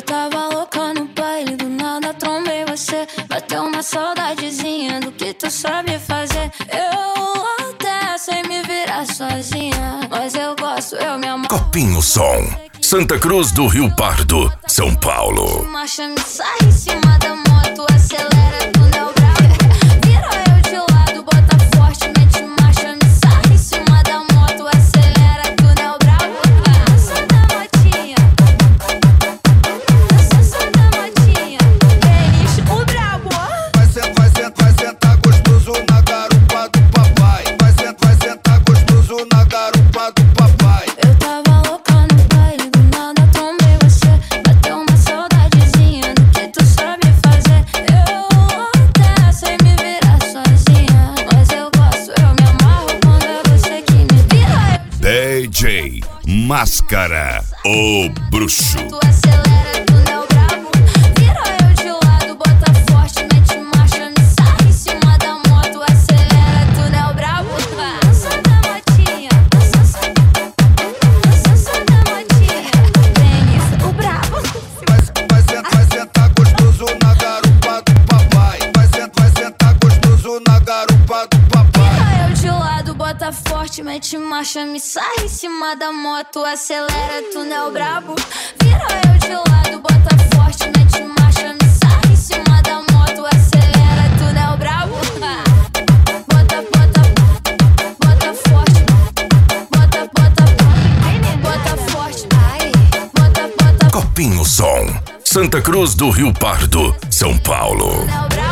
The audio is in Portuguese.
tava louca no baile, do nada trombei você. Bateu uma saudadezinha do que tu sabe fazer. Eu até sei me virar sozinha, mas eu gosto, eu me amo. Copinho Som, Santa Cruz do Rio Pardo, São Paulo. Marcha, me sai em cima da moto, acelera quando é o bravo. Vira eu de lado, bota forte, mete marcha, me sai em cima da moto, acelera quando é o bravo. Dança da motinha, dança da motinha, Denis, o brabo. Vai sentar gostoso na garupa do papai. Vai sentar gostoso na garupa do papai. Eu tava louca no baile, do nada trombei você. Bateu uma saudadezinha do que tu sabe fazer. Eu até sei me virar sozinha, mas eu gosto, eu me amarro quando é você que me vira. DJ Máscara, o bruxo. Tu acelera, tu não é o brabo. Vira eu de lado, bota forte, mete marcha, me sai em cima da moto, acelera, tu não é o brabo. Dança da motinha, dança da motinha, Denis, o brabo. Vai sentar gostoso na garupa do papai. Vai sentar gostoso na garupa do papai. Vira eu de lado, bota forte, mete marcha, me sai em cima da moto, acelera, tu não é o brabo. Vira eu de lado, bota forte, mete marcha, me sai em cima da moto, acelera, tu não é o brabo. Bota forte, bota forte, ai, bota. Copinho Som, Santa Cruz do Rio Pardo, São Paulo. Tu não é o brabo.